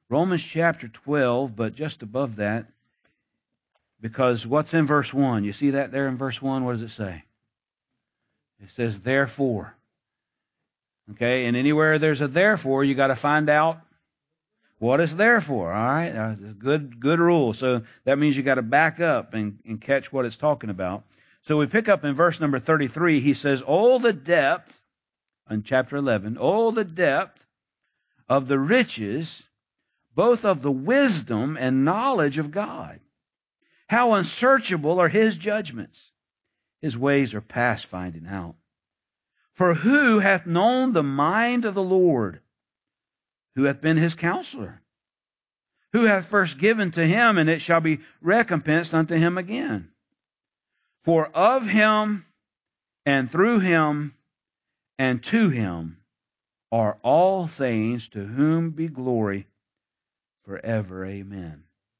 Romans chapter 12, but just above that, because what's in verse 1? You see that there in verse 1? What does it say? It says, therefore. Okay, and anywhere there's a therefore, you got to find out what it's there for. All right, good rule. So that means you got to back up and catch what it's talking about. So we pick up in verse number 33. He says, "Oh, the depth," in chapter 11, "oh, the depth of the riches, both of the wisdom and knowledge of God. How unsearchable are His judgments. His ways are past finding out. For who hath known the mind of the Lord? Who hath been His counselor? Who hath first given to Him, and it shall be recompensed unto Him again? For of Him, and through Him, and to Him are all things, to whom be glory forever. Amen."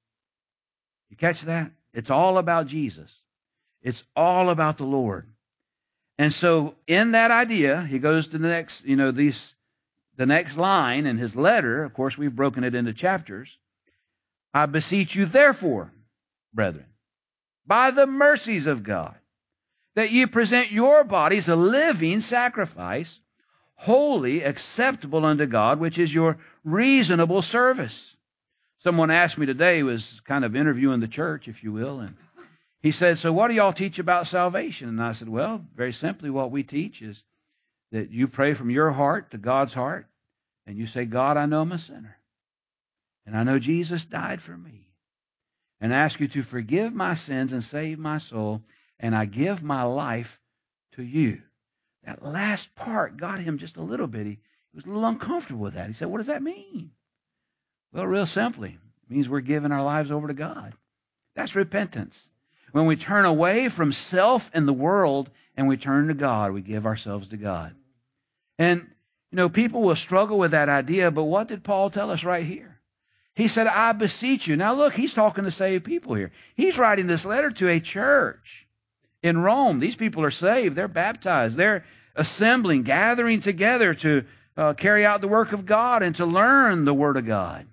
You catch that? It's all about Jesus. It's all about the Lord. And so in that idea, he goes to the next, the next line in his letter. Of course, we've broken it into chapters. "I beseech you, therefore, brethren, by the mercies of God, that ye present your bodies a living sacrifice, holy, acceptable unto God, which is your reasonable service." Someone asked me today, was kind of interviewing the church, if you will, and he said, "So what do y'all teach about salvation?" And I said, "Well, very simply, what we teach is that you pray from your heart to God's heart, and you say, 'God, I know I'm a sinner, and I know Jesus died for me, and I ask you to forgive my sins and save my soul, and I give my life to you.'" That last part got him just a little bit. He was a little uncomfortable with that. He said, "What does that mean?" Well, real simply, it means we're giving our lives over to God. That's repentance. When we turn away from self and the world and we turn to God, we give ourselves to God. And, people will struggle with that idea, but what did Paul tell us right here? He said, "I beseech you." Now look, he's talking to saved people here. He's writing this letter to a church in Rome. These people are saved. They're baptized. They're assembling, gathering together to carry out the work of God and to learn the Word of God.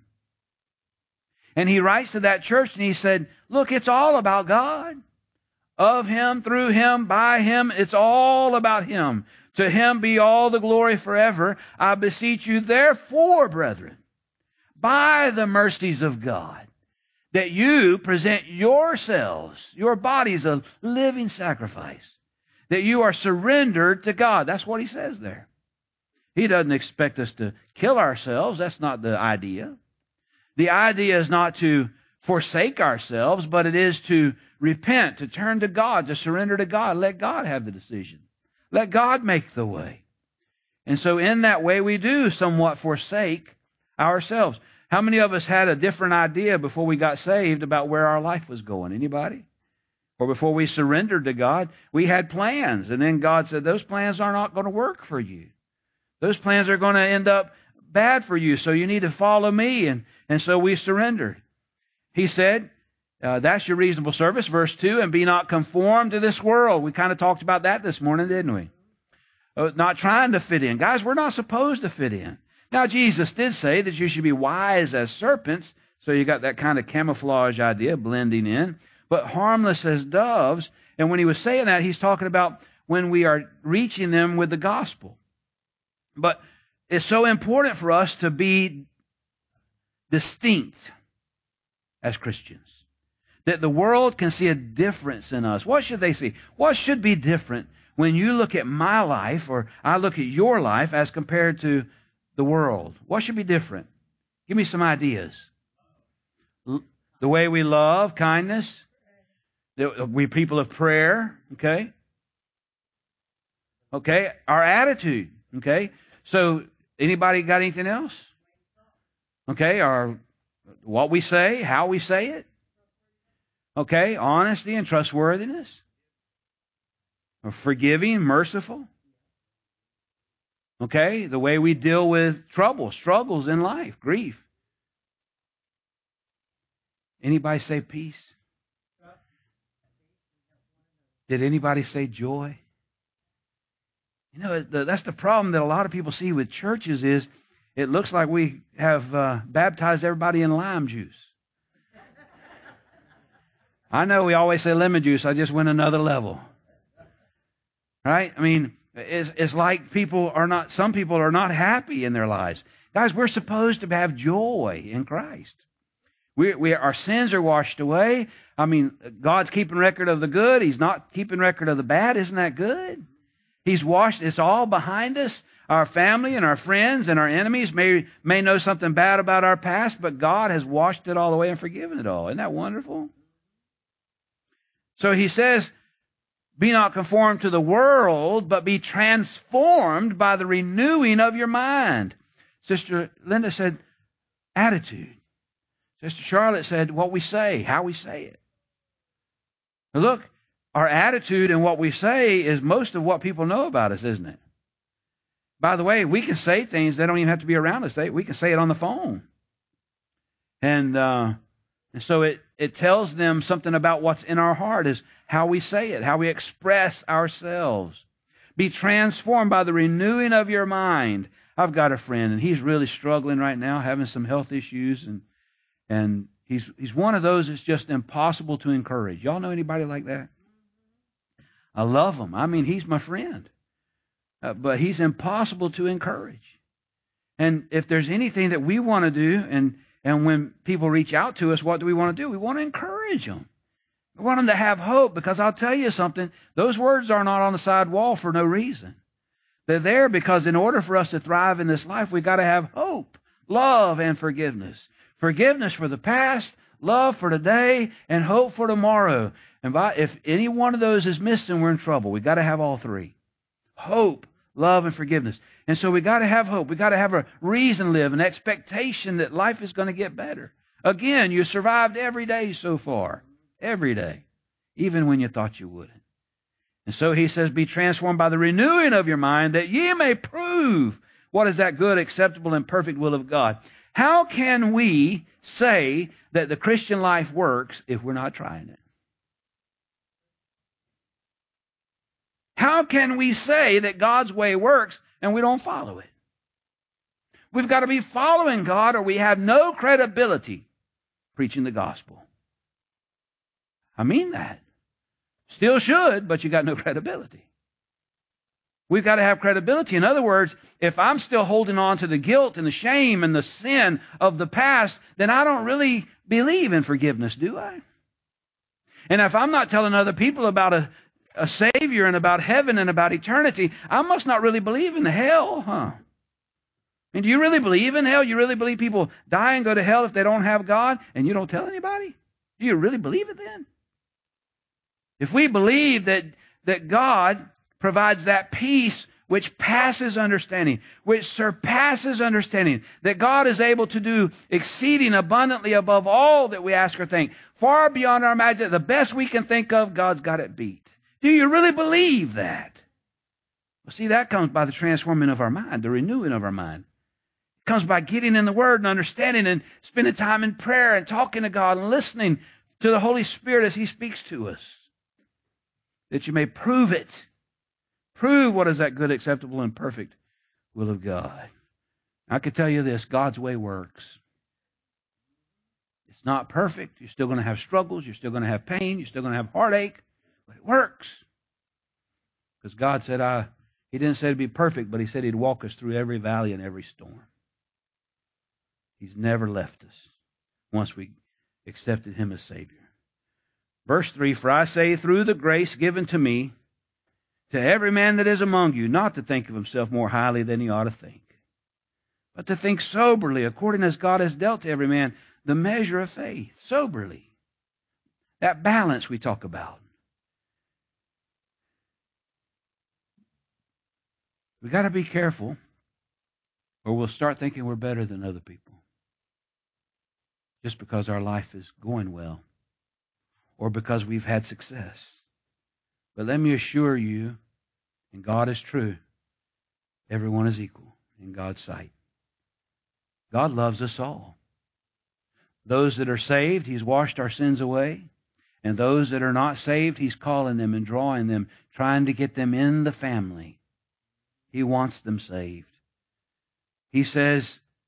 And he writes to that church and he said, look, it's all about God. Of Him, through Him, by Him, it's all about Him. To Him be all the glory forever. I beseech you, therefore, brethren, by the mercies of God, that you present yourselves, your bodies, a living sacrifice, that you are surrendered to God. That's what he says there. He doesn't expect us to kill ourselves. That's not the idea. The idea is not to forsake ourselves, but it is to repent, to turn to God, to surrender to God. Let God have the decision. Let God make the way. And so in that way, we do somewhat forsake ourselves. How many of us had a different idea before we got saved about where our life was going? Anybody? Or before we surrendered to God, we had plans. And then God said, those plans are not going to work for you. Those plans are going to end up bad for you. So you need to follow me. And so we surrendered. He said, that's your reasonable service. Verse 2, and be not conformed to this world. We kind of talked about that this morning, didn't we? Not trying to fit in. Guys, we're not supposed to fit in. Now, Jesus did say that you should be wise as serpents. So you got that kind of camouflage idea, blending in. But harmless as doves. And when he was saying that, he's talking about when we are reaching them with the gospel. But it's so important for us to be distinct as Christians, that the world can see a difference in us. What should they see? What should be different when you look at my life or I look at your life as compared to the world? What should be different? Give me some ideas. The way we love, kindness. We people of prayer, okay? Okay, our attitude, okay? So anybody got anything else? Okay, what we say, how we say it. Okay, honesty and trustworthiness. Or forgiving, merciful. Okay, the way we deal with struggles in life, grief. Anybody say peace? Did anybody say joy? That's the problem that a lot of people see with churches is It looks like we have baptized everybody in lime juice. I know we always say lemon juice. I just went another level. Right? I mean, it's like some people are not happy in their lives. Guys, we're supposed to have joy in Christ. Our sins are washed away. I mean, God's keeping record of the good. He's not keeping record of the bad. Isn't that good? He's washed. It's all behind us. Our family and our friends and our enemies may know something bad about our past, but God has washed it all away and forgiven it all. Isn't that wonderful? So he says, be not conformed to the world, but be transformed by the renewing of your mind. Sister Linda said, attitude. Sister Charlotte said, what we say, how we say it. Now look, our attitude and what we say is most of what people know about us, isn't it? By the way, we can say things that don't even have to be around us. We can say it on the phone. And so it tells them something about what's in our heart, is how we say it, how we express ourselves. Be transformed by the renewing of your mind. I've got a friend, and he's really struggling right now, having some health issues, and he's one of those that's just impossible to encourage. Y'all know anybody like that? I love him. I mean, he's my friend. But he's impossible to encourage. And if there's anything that we want to do, and when people reach out to us, what do we want to do? We want to encourage them. We want them to have hope, because I'll tell you something, those words are not on the side wall for no reason. They're there because in order for us to thrive in this life, we've got to have hope, love, and forgiveness. Forgiveness for the past, love for today, and hope for tomorrow. And if any one of those is missing, we're in trouble. We've got to have all three. Hope, love, and forgiveness. And so we got to have hope. We got to have a reason to live, an expectation that life is going to get better. Again, you survived every day so far. Every day. Even when you thought you wouldn't. And so he says, be transformed by the renewing of your mind, that ye may prove what is that good, acceptable, and perfect will of God. How can we say that the Christian life works if we're not trying it? How can we say that God's way works and we don't follow it? We've got to be following God, or we have no credibility preaching the gospel. I mean that. Still should, but you got no credibility. We've got to have credibility. In other words, if I'm still holding on to the guilt and the shame and the sin of the past, then I don't really believe in forgiveness, do I? And if I'm not telling other people about a Savior and about heaven and about eternity, I must not really believe in hell, huh? I mean, do you really believe in hell? You really believe people die and go to hell if they don't have God and you don't tell anybody? Do you really believe it then? If we believe that God provides that peace which passes understanding, which surpasses understanding, that God is able to do exceeding abundantly above all that we ask or think, far beyond our imagination, the best we can think of, God's got it beat. Do you really believe that? Well, see, that comes by the transforming of our mind, the renewing of our mind. It comes by getting in the Word and understanding and spending time in prayer and talking to God and listening to the Holy Spirit as He speaks to us. That you may prove it. Prove what is that good, acceptable, and perfect will of God. I can tell you this, God's way works. It's not perfect. You're still going to have struggles. You're still going to have pain. You're still going to have heartache. But it works. Because God said, He didn't say to be perfect, but He said He'd walk us through every valley and every storm. He's never left us once we accepted Him as Savior. Verse 3, for I say, through the grace given to me, to every man that is among you, not to think of himself more highly than he ought to think, but to think soberly, according as God has dealt to every man the measure of faith. Soberly. That balance we talk about. We've got to be careful, or we'll start thinking we're better than other people just because our life is going well or because we've had success. But let me assure you, and God is true, everyone is equal in God's sight. God loves us all. Those that are saved, He's washed our sins away. And those that are not saved, He's calling them and drawing them, trying to get them in the family. He wants them saved. He says,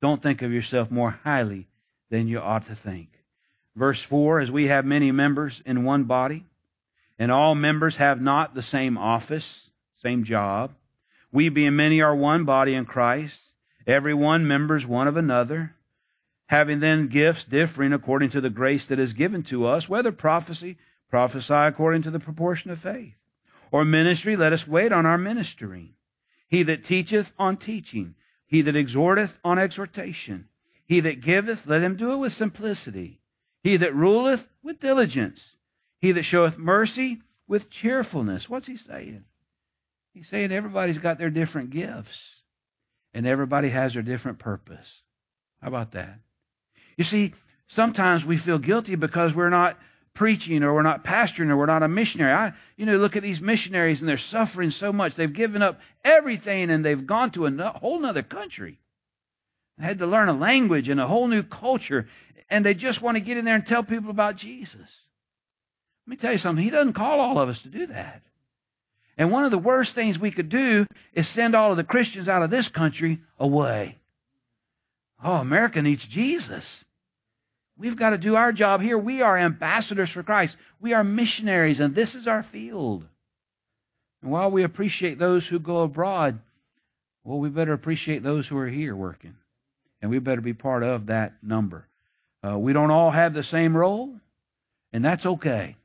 Don't think of yourself more highly than you ought to think. Verse 4, as we have many members in one body, and all members have not the same office, same job, we being many are one body in Christ, every one members one of another, having then gifts differing according to the grace that is given to us, whether prophecy, prophesy according to the proportion of faith, or ministry, let us wait on our ministering. He that teacheth on teaching, he that exhorteth on exhortation, he that giveth, let him do it with simplicity, he that ruleth with diligence, he that showeth mercy with cheerfulness. What's he saying? He's saying everybody's got their different gifts, and everybody has their different purpose. How about that? You see, sometimes we feel guilty because we're not preaching, or we're not pastoring, or we're not a missionary. Look at these missionaries, and they're suffering so much. They've given up everything, and they've gone to a whole other country. They had to learn a language and a whole new culture, and they just want to get in there and tell people about Jesus. Let me tell you something. He doesn't call all of us to do that. And one of the worst things we could do is send all of the Christians out of this country away. Oh, America needs Jesus. We've got to do our job here. We are ambassadors for Christ. We are missionaries, and this is our field. And while we appreciate those who go abroad, well, we better appreciate those who are here working. And we better be part of that number. We don't all have the same role, and that's okay.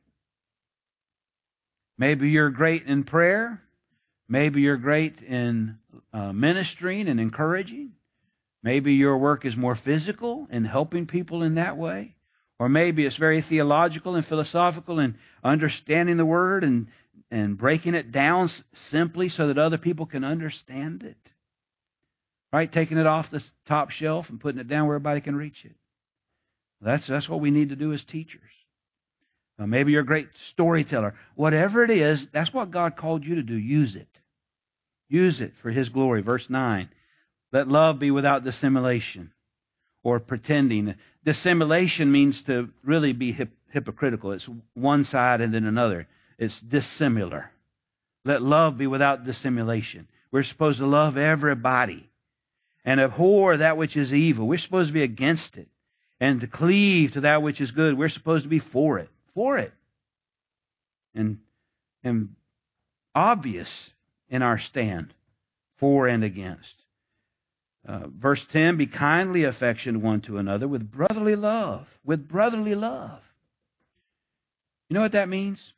Maybe you're great in prayer. Maybe you're great in ministering and encouraging. Maybe your work is more physical and helping people in that way. Or maybe it's very theological and philosophical and understanding the Word and breaking it down simply so that other people can understand it. Right? Taking it off the top shelf and putting it down where everybody can reach it. That's what we need to do as teachers. Maybe you're a great storyteller. Whatever it is, that's what God called you to do. Use it. Use it for His glory. Verse 9. Let love be without dissimulation or pretending. Dissimulation means to really be hypocritical. It's one side and then another. It's dissimilar. Let love be without dissimulation. We're supposed to love everybody and abhor that which is evil. We're supposed to be against it and to cleave to that which is good. We're supposed to be for it. For it. And obvious in our stand for and against. Verse 10, be kindly affectioned one to another with brotherly love. With brotherly love. You know what that means?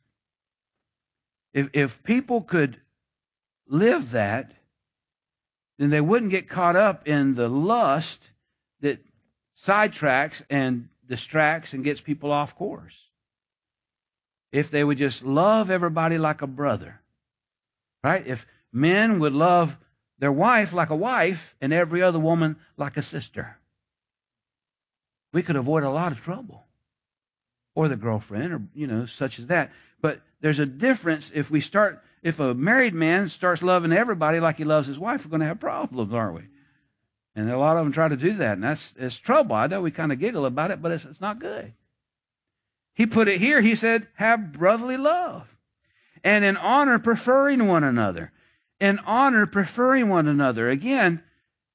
If people could live that, then they wouldn't get caught up in the lust that sidetracks and distracts and gets people off course. If they would just love everybody like a brother. Right? If men would love their wife like a wife and every other woman like a sister, we could avoid a lot of trouble. Or the girlfriend, or, such as that. But there's a difference if a married man starts loving everybody like he loves his wife, we're going to have problems, aren't we? And a lot of them try to do that, and it's trouble. I know we kind of giggle about it, but it's not good. He put it here, he said, have brotherly love. And in honor, preferring one another. In honor, preferring one another. Again,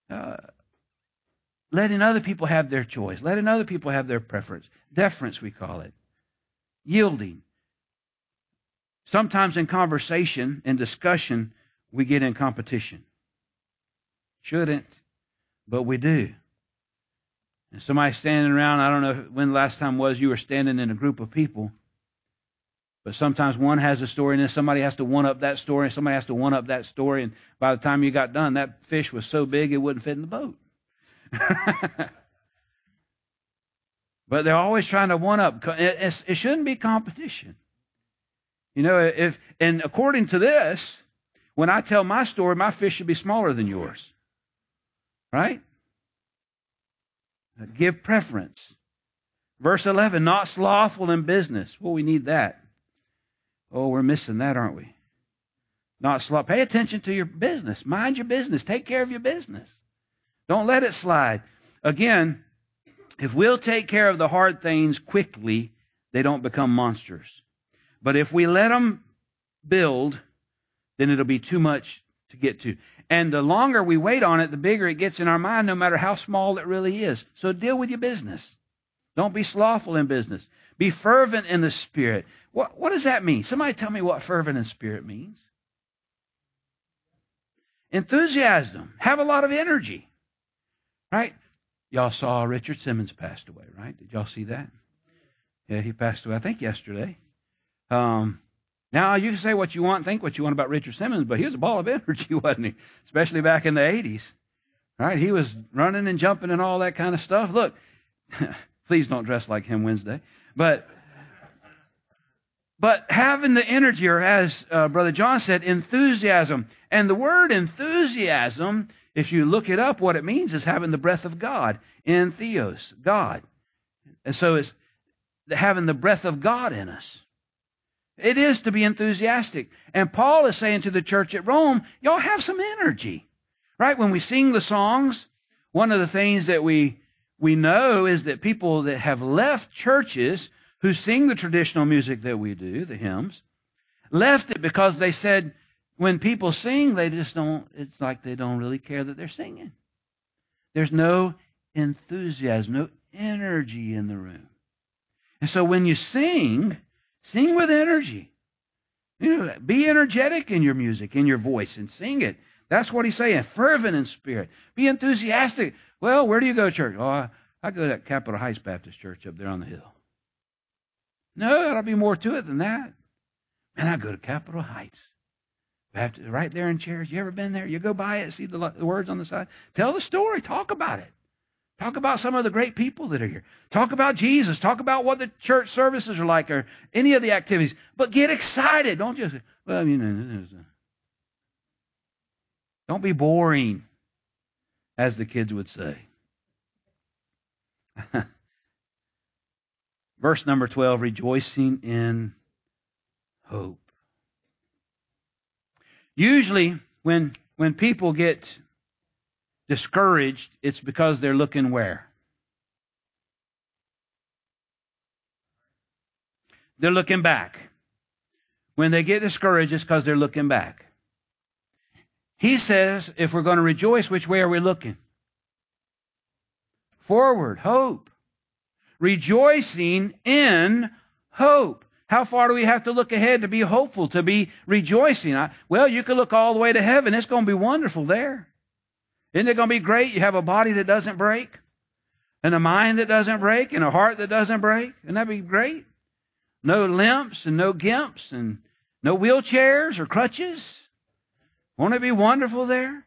letting other people have their choice. Letting other people have their preference. Deference, we call it. Yielding. Sometimes in conversation and discussion, we get in competition. Shouldn't, but we do. And somebody standing around, I don't know when the last time was you were standing in a group of people, but sometimes one has a story and then somebody has to one-up that story and somebody has to one-up that story, and by the time you got done, that fish was so big it wouldn't fit in the boat. But they're always trying to one-up. It shouldn't be competition. And according to this, when I tell my story, my fish should be smaller than yours. Right? Give preference. Verse 11, not slothful in business. Well, we need that. Oh, we're missing that, aren't we? Not slothful. Pay attention to your business. Mind your business. Take care of your business. Don't let it slide. Again, if we'll take care of the hard things quickly, they don't become monsters. But if we let them build, then it'll be too much to get to. And the longer we wait on it, the bigger it gets in our mind, no matter how small it really is. So deal with your business. Don't be slothful in business. Be fervent in the Spirit. What does that mean? Somebody tell me what fervent in spirit means. Enthusiasm. Have a lot of energy. Right? Y'all saw Richard Simmons passed away, right? Did y'all see that? Yeah, he passed away, I think, yesterday. Now, you can say what you want, think what you want about Richard Simmons, but he was a ball of energy, wasn't he? Especially back in the 80s. Right? He was running and jumping and all that kind of stuff. Look, please don't dress like him Wednesday. But having the energy, or as Brother John said, enthusiasm. And the word enthusiasm, if you look it up, what it means is having the breath of God. Entheos, God. And so it's having the breath of God in us. It is to be enthusiastic. And Paul is saying to the church at Rome, y'all have some energy. Right? When we sing the songs, one of the things that we know is that people that have left churches who sing the traditional music that we do, the hymns, left it because they said when people sing, they just don't, it's like they don't really care that they're singing. There's no enthusiasm, no energy in the room. And so when you sing with energy. Be energetic in your music, in your voice, and sing it. That's what he's saying. Fervent in spirit. Be enthusiastic. Well, where do you go to church? Oh, I go to that Capitol Heights Baptist Church up there on the hill. No, there'll be more to it than that. Man, I go to Capitol Heights Baptist, right there in chairs. You ever been there? You go by it, see the words on the side. Tell the story. Talk about it. Talk about some of the great people that are here. Talk about Jesus. Talk about what the church services are like, or any of the activities. But get excited. Don't just, well, don't be boring, as the kids would say. Verse number 12, rejoicing in hope. Usually, when people get discouraged, it's because they're looking where? They're looking back. When they get discouraged, it's because they're looking back. He says, if we're going to rejoice, which way are we looking? Forward, hope. Rejoicing in hope. How far do we have to look ahead to be hopeful, to be rejoicing? Well, you can look all the way to heaven. It's going to be wonderful there. Isn't it going to be great? You have a body that doesn't break, and a mind that doesn't break, and a heart that doesn't break. Wouldn't that be great? No limps and no gimps and no wheelchairs or crutches. Won't it be wonderful there?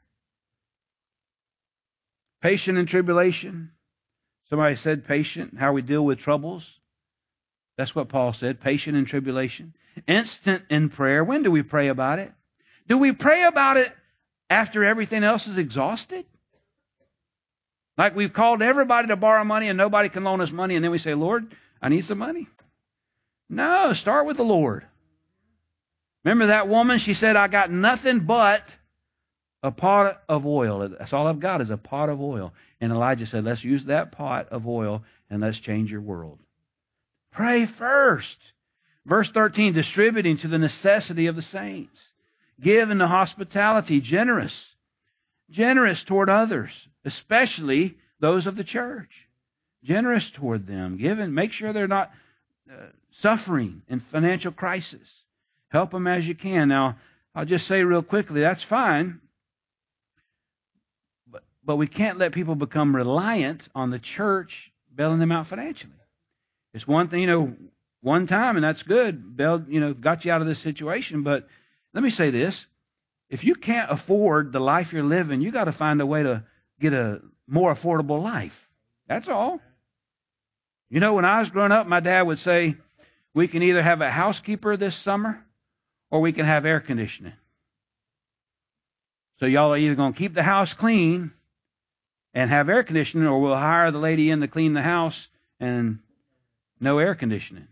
Patient in tribulation. Somebody said patient, how we deal with troubles. That's what Paul said, patient in tribulation. Instant in prayer. When do we pray about it? Do we pray about it after everything else is exhausted? Like we've called everybody to borrow money and nobody can loan us money, and then we say, Lord, I need some money. No, start with the Lord. Remember that woman? She said, I got nothing but a pot of oil. That's all I've got is a pot of oil. And Elijah said, let's use that pot of oil and let's change your world. Pray first. Verse 13, distributing to the necessity of the saints. Give in the hospitality, generous toward others, especially those of the church. Generous toward them. Giving, make sure they're not suffering in financial crisis. Help them as you can. Now, I'll just say real quickly, that's fine. But we can't let people become reliant on the church bailing them out financially. It's one thing, one time, and that's good. Got you out of this situation. But let me say this. If you can't afford the life you're living, you got to find a way to get a more affordable life. That's all. When I was growing up, my dad would say, we can either have a housekeeper this summer or we can have air conditioning. So y'all are either going to keep the house clean and have air conditioning, or we'll hire the lady in to clean the house and no air conditioning.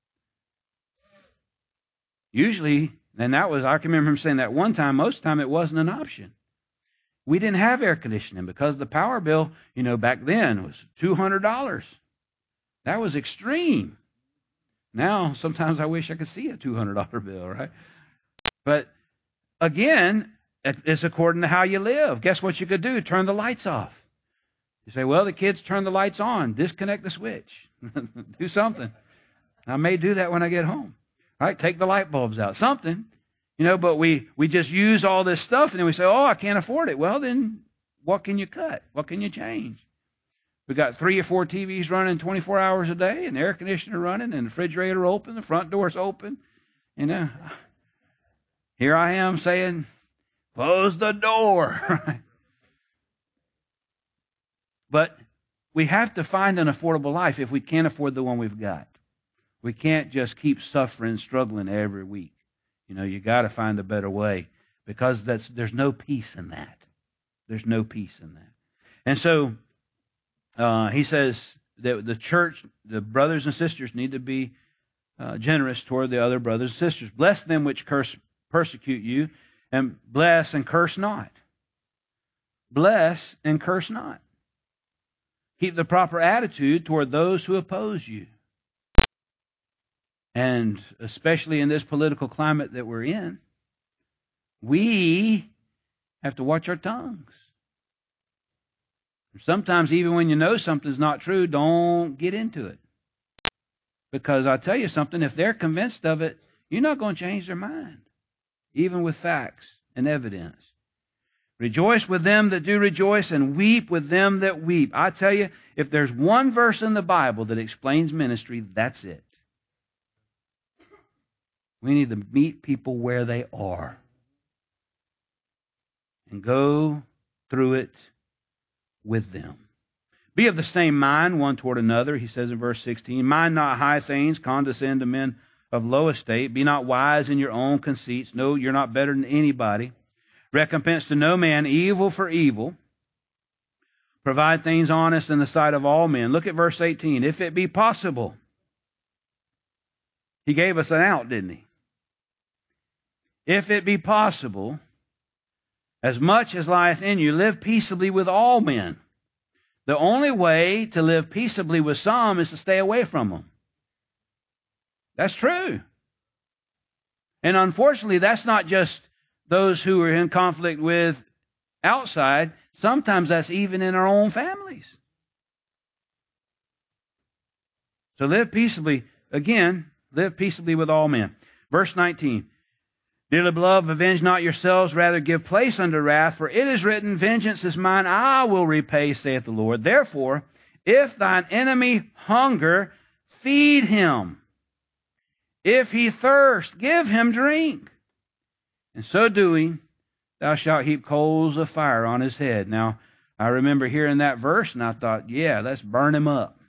Usually, and I can remember him saying that one time, most of the time it wasn't an option. We didn't have air conditioning because the power bill, back then was $200. That was extreme. Now, sometimes I wish I could see a $200 bill, right? But again, It's according to how you live. Guess what you could do? Turn the lights off. You say, well, the kids turn the lights on. Disconnect the switch. Do something. I may do that when I get home. All right, take the light bulbs out. Something. But we just use all this stuff and then we say, oh, I can't afford it. Well, then what can you cut? What can you change? We got 3 or 4 TVs running 24 hours a day, and the air conditioner running, and the refrigerator open, the front door's open. Here I am saying, close the door. But we have to find an affordable life if we can't afford the one we've got. We can't just keep suffering, struggling every week. You got to find a better way, because there's no peace in that. There's no peace in that. And so he says that the church, the brothers and sisters, need to be generous toward the other brothers and sisters. Bless them which persecute you, and bless and curse not. Bless and curse not. Keep the proper attitude toward those who oppose you. And especially in this political climate that we're in, we have to watch our tongues. Sometimes even when you know something's not true, don't get into it. Because I'll tell you something, if they're convinced of it, you're not going to change their mind, even with facts and evidence. Rejoice with them that do rejoice, and weep with them that weep. I tell you, if there's one verse in the Bible that explains ministry, that's it. We need to meet people where they are and go through it with them. Be of the same mind one toward another, he says in verse 16. Mind not high things, condescend to men of low estate. Be not wise in your own conceits. No, you're not better than anybody. Recompense to no man evil for evil. Provide things honest in the sight of all men. Look at verse 18. If it be possible. He gave us an out, didn't he? If it be possible, as much as lieth in you, live peaceably with all men. The only way to live peaceably with some is to stay away from them. That's true. And unfortunately, that's not just those who are in conflict with outside. Sometimes that's even in our own families. So live peaceably. Again, live peaceably with all men. Verse 19. Dearly beloved, avenge not yourselves, rather give place unto wrath, for it is written, vengeance is mine, I will repay, saith the Lord. Therefore, if thine enemy hunger, feed him. If he thirst, give him drink. And so doing, thou shalt heap coals of fire on his head. Now, I remember hearing that verse, and I thought, yeah, let's burn him up.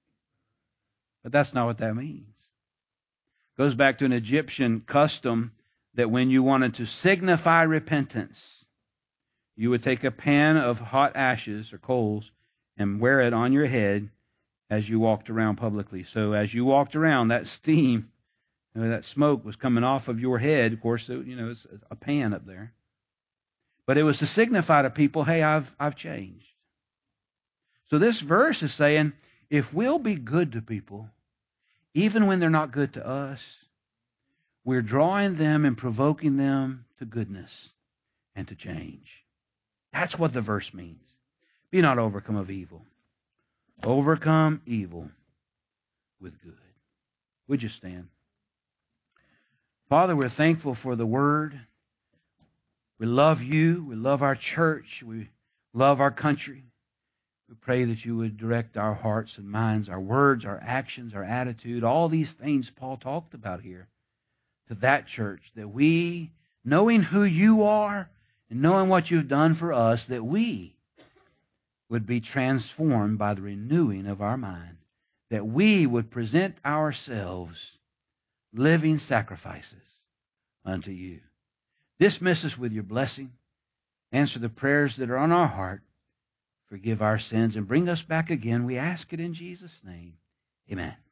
But that's not what that means. It goes back to an Egyptian custom that when you wanted to signify repentance, you would take a pan of hot ashes or coals and wear it on your head as you walked around publicly. So as you walked around, that steam, that smoke was coming off of your head. Of course, it's a pan up there. But it was to signify to people, hey, I've changed. So this verse is saying, if we'll be good to people, even when they're not good to us, we're drawing them and provoking them to goodness and to change. That's what the verse means. Be not overcome of evil. Overcome evil with good. Would you stand? Father, we're thankful for the word. We love you. We love our church. We love our country. We pray that you would direct our hearts and minds, our words, our actions, our attitude, all these things Paul talked about here, to that church, that we, knowing who you are and knowing what you've done for us, that we would be transformed by the renewing of our mind, that we would present ourselves living sacrifices unto you. Dismiss us with your blessing. Answer the prayers that are on our heart. Forgive our sins and bring us back again. We ask it in Jesus' name. Amen.